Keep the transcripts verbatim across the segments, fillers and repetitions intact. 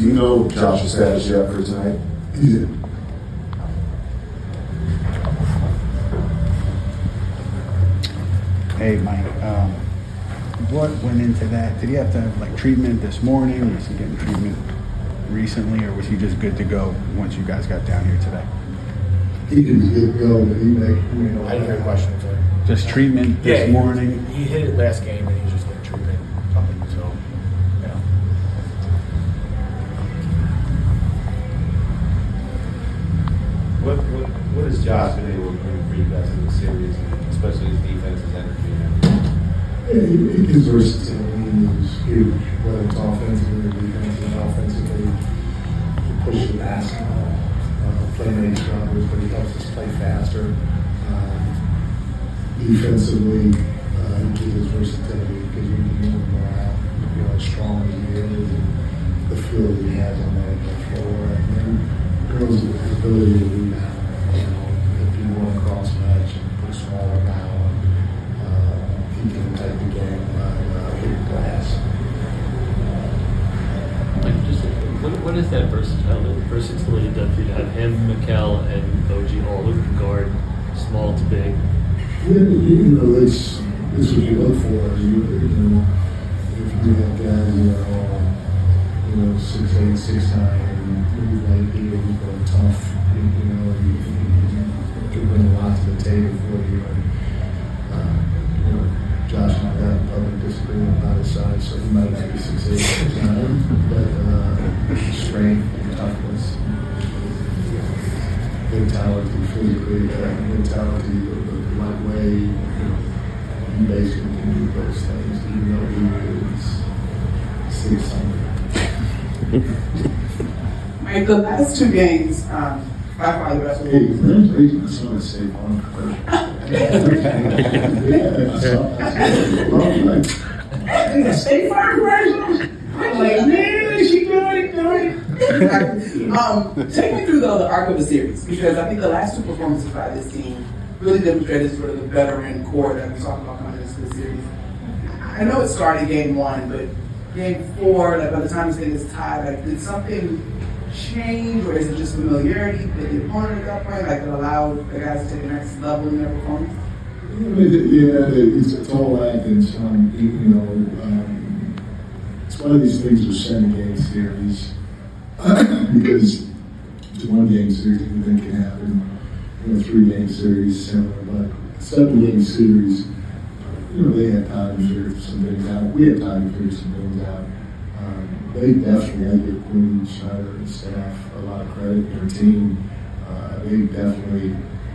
Do you know Josh's status yet for tonight? He did. Hey, Mike. Um, what went into that? Did he have to have like treatment this morning? Was he getting treatment recently, or was he just good to go once you guys got down here today? He can be good to go, but he may. You know, I didn't hear a question. Sorry. Just treatment this yeah, he, morning. He hit it last game, and he's just getting treatment. Something. So, yeah. What what what has Josh been able to bring for you guys in the series, especially his defense's energy and everything? Yeah, he, he his versatility is huge, whether it's offensively or defensively. Offensively, he pushes the basketball, uh, playmakes runners, but he helps us play faster. Um, defensively, uh, he gives his versatility because we can move him around. You know, as strong as he is, and the feel that he has on that, that floor, and then girls with his ability to rebound. You know, if you run across match and put a smaller guy on, uh, he can take the game by uh, hitting glass. Like just what, what is that versatility, versatility done for you to have him, Mikel, and O G all who can guard small to big? Yeah, you know, it's, it's what you look for. You, you know, if you have guys that are, you know, six eight, six nine, and move like heels, but tough, you, you know, you, you, you bring a lot to the table for you. And, uh, you know, Josh and I got in public disagreement about his size, so he might not be six eight, six nine, but uh, strength and toughness, mentality, physically, uh, mentality, the, the right way, you know, he basically can do those things, even though he is six something. Right, the last two games, um, by far the best. Hey, friends, raising my son is safe on commercial. Yeah, I saw that. Yeah, State Farm commercials. I'm like, man, she doing it, doing it. um, take me through though the arc of the series, because I think the last two performances by this team really demonstrated sort of the veteran core that we talked about coming into the series. I know it started game one, but game four, like by the time this thing is tied, like did something change, or is it just familiarity with the opponent at that point, like that allowed the guys to take the next level in their performance? Yeah, it's, it's all that, and some, you know, um, it's one of these things with seven game series because it's a one game series, anything can happen. You know, three game series, similar, but seven game series, you know, they had time to figure some things out. We had time to figure some things out. Um, they definitely, I give Quinn Schneider and staff a lot of credit, their team. Uh, they definitely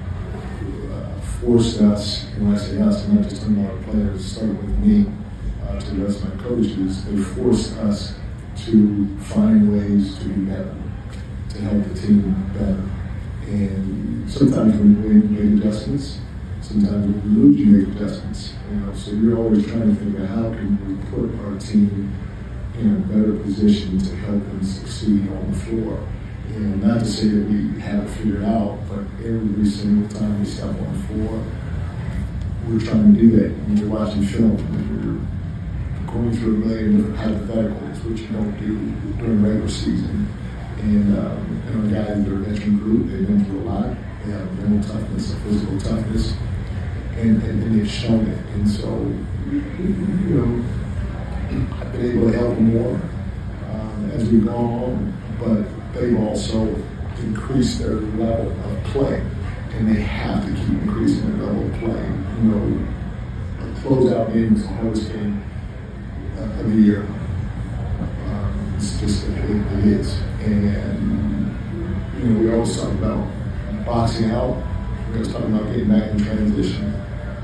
uh, forced us, and when I say us, I'm not just talking about our players, starting with me uh, to the rest of my coaches, they forced us to find ways to be better, to help the team better. And sometimes when you win, you make adjustments. Sometimes when you lose, you make adjustments. You know, so you're always trying to think of how can we put our team in a better position to help them succeed on the floor. And not to say that we have it figured out, but every single time we step on the floor, we're trying to do that. When you're watching film, when you're going through a million different hypotheticals, which you don't do during regular season. And, um, and our guys, they're a veteran group, they've been through a lot. They have mental toughness, physical toughness, and, and, and they've shown it. And so, you know, I've been able to help them more um, as we've gone on, but they've also increased their level of play, and they have to keep increasing their level of play. You know, a closeout game is the hardest game uh, of the year. Um, it's just it, it is, and you know, we always talk about boxing out. We're always talking about getting back in transition.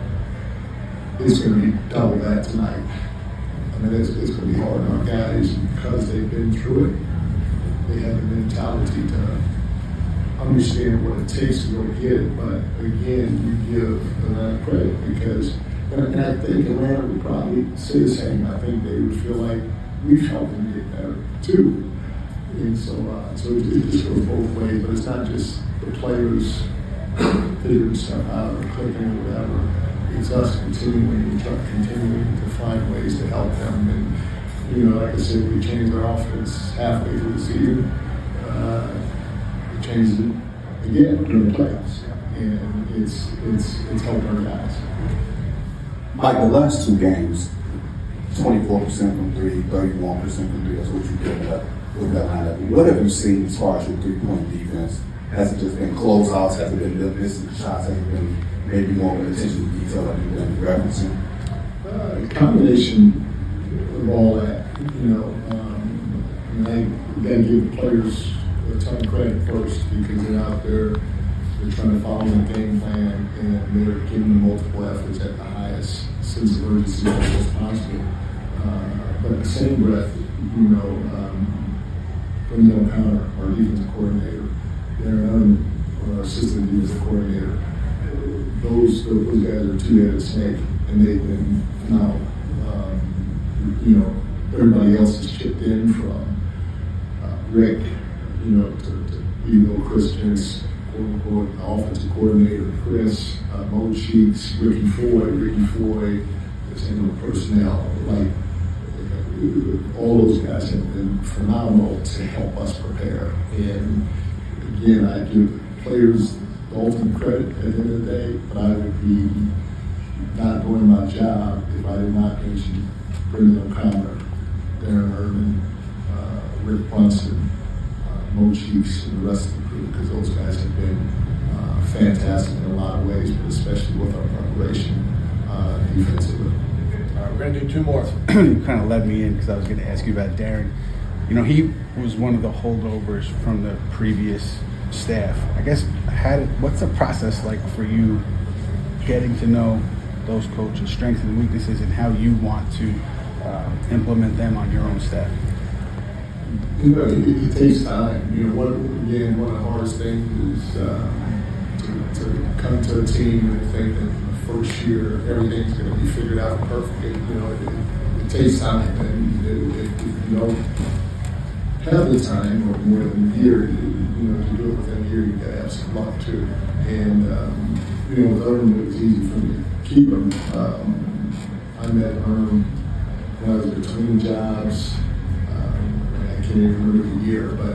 It's going to be double that tonight. I mean, it's, it's going to be hard on our guys because they've been through it. They have the mentality to understand what it takes to go get it. But again, you give Atlanta credit because, and, and I think Atlanta would probably say the same. I think they would feel like we've helped them get better too. And so, uh, so it, it just goes both ways. But it's not just the players figuring stuff out or clicking or whatever. It's us continuing to try, continuing to find ways to help them, and you know, like I said, we changed our offense halfway through the season. Uh, we changed it again during the playoffs, and it's it's it's helped our guys. Mike, the last two games, twenty-four percent from three, thirty-one percent from three. That's what you did up with that lineup. What have you seen as far as your three-point defense? Has it just been closeouts? Has it been them missing shots? Has it been maybe more of an attention to detail like you've been referencing? Uh, the combination of all that, you know, um, I mean, I got to give the players a ton of credit first because they're out there, they're trying to follow the game plan, and they're giving them multiple efforts at the highest sense of urgency as possible. Uh, but in the same breath, you know, um, Brendan O'Connor, our defensive coordinator, Darren Erman, our assistant defensive coordinator, those those guys are two-headed snake, and they've been phenomenal. Um, you know, everybody else has chipped in from uh, Rick, you know, to, to you know, Chris Jens, quote unquote, the offensive coordinator, Chris, uh, Mo Cheeks, Ricky Floyd, Ricky Floyd, that's handling personnel. Like, all those guys have been phenomenal to help us prepare. And again, I give players the ultimate credit at the end of the day, but I would be not doing my job if I did not mention Brendan O'Connor, Darren Erman, uh, Rick Brunson, uh, Mo Cheeks, and the rest of the crew, because those guys have been uh, fantastic in a lot of ways, but especially with our preparation uh, defensively. All right, we're going to do two more. You kind of led me in because I was going to ask you about Darren. You know, he was one of the holdovers from the previous staff. I guess, how did, what's the process like for you getting to know those coaches' strengths and weaknesses and how you want to uh, implement them on your own staff? You know, it, it takes time. You know, one, again, one of the hardest things is um, to, to come to a team and think that in the first year everything's going to be figured out perfectly. You know, it, it, it takes time, and if, if you don't have the time or more than a year, you know, to do it within a year, you got to have some luck too. And um, you know, with Erm, it was easy for me to keep him. Um, I met Erm when I was between jobs. I can't even remember the year, but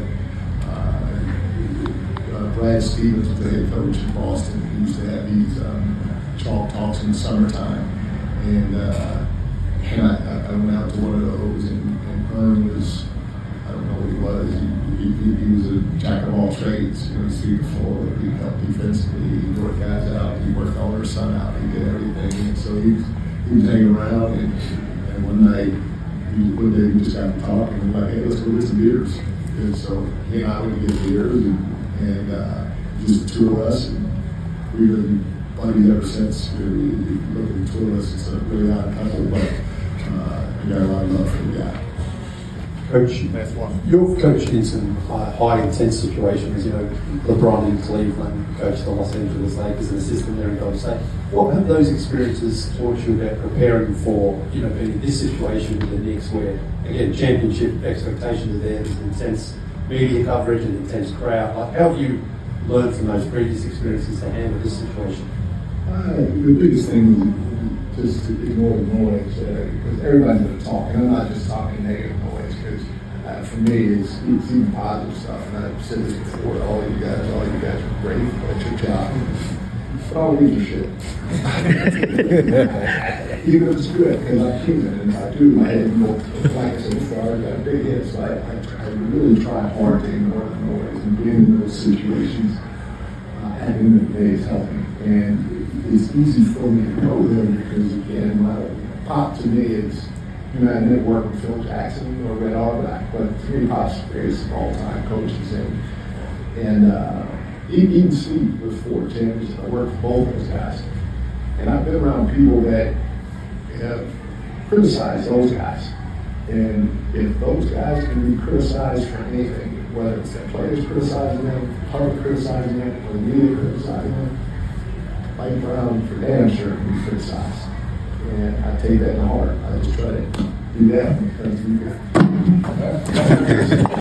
uh, uh, Brad Stevens was the head coach in Boston. He used to have these um, chalk talks in the summertime, and, uh, and I, I went out to one of those, and, and Erm was, I don't know what he was, he, he, he was a jack of all trades. You know, he see the floor, he helped defensively, he worked guys out, he worked all their son out, he did everything, and so he was, he was hanging around, and, and one night, one day we just got to talking and like, hey, let's go get some beers. And so he and I went to get beers, and, and uh, just the two of us, and we've been buddies ever since. We, we look at the two of us, it's a really odd couple, but uh, I got a lot of love for the guy. Coach, you've coached in some uh, high intense situations, you know, LeBron in Cleveland, coached the Los Angeles Lakers, an assistant there in Golden State. What have those experiences taught you about preparing for, you know, being in this situation with the Knicks where, again, championship expectations are there, there's intense media coverage and intense crowd. Like, how have you learned from those previous experiences to handle this situation? Uh, the biggest thing is just to ignore the noise, uh, because everybody's going to talk, and I'm not just talking negative noise, because uh, for me, it's, it's even positive stuff, and I've said this before, all you guys, all you guys are great, that's your job, but all these are shit. Even if it's good, because I'm human, and I do, my head, you know, like I said before, I've got big head, so I, I, I really try hard to ignore the noise, and being in those situations, uh, at the end of the day, is helping, and it's easy for me to go there because, again, my Pop to me is, you know, I didn't work with Phil Jackson or Red Auerbach, but to me, Pop's the greatest of all time coaches. And, and uh, even Steve with four Tims, I worked with both those guys. And I've been around people that have criticized those guys. And if those guys can be criticized for anything, whether it's the players criticizing them, public criticizing them, or the media criticizing them, Mike Brown, for damn sure, can be criticized. And I take that to heart. I just try to do that because you